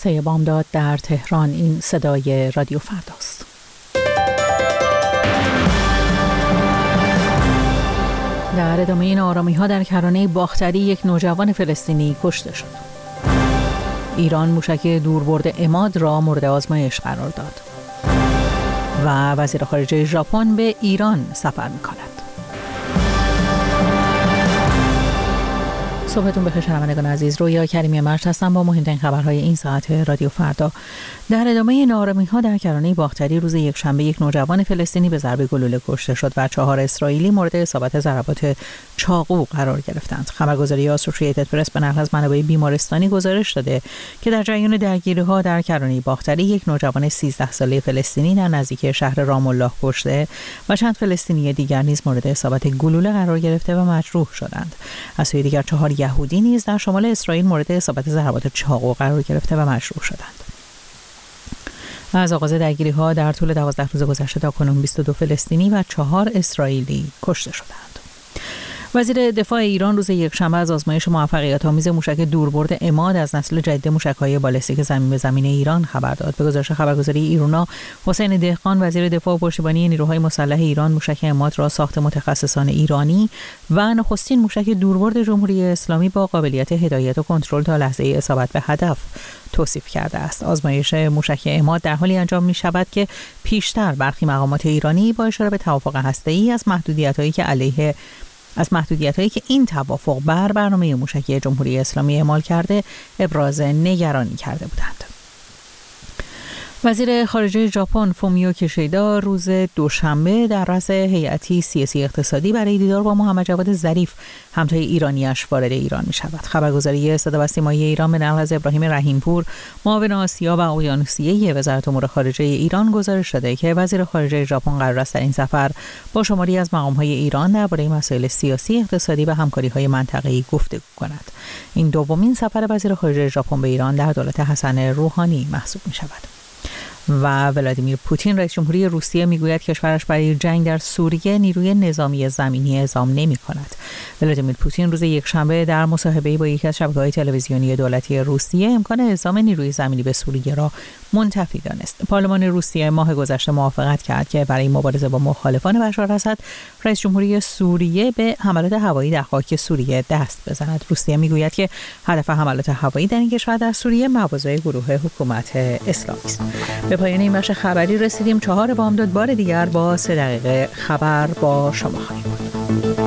3 بامداد در تهران. این صدای رادیو فرداست. در ادامه ناآرامی‌ها در کرانه باختری یک نوجوان فلسطینی کشته شد. ایران موشک دوربرد عماد را مورد آزمایش قرار داد. و وزیر خارجه ژاپن به ایران سفر می‌کند. صبحتون بخیر شنوندگان عزیز. رویا کریمی مرج هستم با مهمترین خبرهای این ساعت رادیو فردا. در ادامه ناآرامی‌ها در کرانه باختری روز یکشنبه یک نوجوان فلسطینی به ضرب گلوله کشته شد و 4 اسرائیلی مورد اصابت ضربات چاقو قرار گرفتند. خبرگزاری اسوسییتد پرس به نقل از منابع بیمارستانی گزارش داده که در جریان درگیری‌ها در کرانه باختری یک نوجوان 13 ساله فلسطینی در نزدیکی شهر رام الله کشته و چند فلسطینی دیگر نیز مورد اصابت گلوله قرار گرفته و مجروح شدند. از سوی دیگر 4 یهودی نیز در شمال اسرائیل مورد اصابت ضربات چاقو قرار گرفته و مجروح شدند. از آغاز درگیری‌ها در طول 12 روز گذشته تاکنون 22 فلسطینی و 4 اسرائیلی کشته شدند. وزیر دفاع ایران روز یکشنبه از آزمایش موفقیت‌آمیز موشک دوربرد عماد از نسل جدید موشک‌های بالستیک زمین به زمین ایران خبر داد. به گزارش خبرگزاری ایرونا، حسین دهقان وزیر دفاع و پشتیبانی نیروهای مسلح ایران موشک عماد را ساخت متخصصان ایرانی و نخستین موشک دوربرد جمهوری اسلامی با قابلیت هدایت و کنترل تا لحظه اصابت به هدف توصیف کرده است. آزمایش موشک عماد در حالی انجام می‌شود که پیشتر برخی مقامات ایرانی با اشاره به توافق هسته‌ای از محدودیت‌هایی که این توافق بر برنامه موشکی جمهوری اسلامی اعمال کرده ابراز نگرانی کرده بودند. وزیر خارجه ژاپن فومیو کیشیدا روز دوشنبه در رأس هیئتی سیاسی اقتصادی برای دیدار با محمد جواد ظریف همتای ایرانی‌اش وارد ایران می‌شود. خبرگزاری صدا و سیمای ایران به نقل از ابراهیم رحیم‌پور معاون آسیا و اقیانوسیه وزارت امور خارجه ایران گزارش داده که وزیر خارجه ژاپن قرار است در این سفر با شماری از مقام‌های ایران درباره مسائل سیاسی، اقتصادی و همکاری‌های منطقه‌ای گفتگو کند. این دومین سفر وزیر خارجه ژاپن به ایران در دولت حسن روحانی محسوب می‌شود. و ولادیمیر پوتین رئیس جمهوری روسیه میگوید کشورش برای جنگ در سوریه نیروی نظامی زمینی اعزام نمی‌کند. ولادیمیر پوتین روز یکشنبه در مصاحبه‌ای با یکی از شبکه‌های تلویزیونی دولتی روسیه امکان اعزام نیروی زمینی به سوریه را منتفی دانست. پارلمان روسیه ماه گذشته موافقت کرد که برای مبارزه با مخالفان بشار اسد رئیس جمهوری سوریه به حملات هوایی در خاک سوریه دست بزند. روسیه میگوید که هدف حملات هوایی در این کشور در سوریه مواضع گروه حکومت اسلامی است. به پایان این بخش خبری رسیدیم. 4 بامداد بار دیگر با 3 دقیقه خبر با شما خواهیم بود.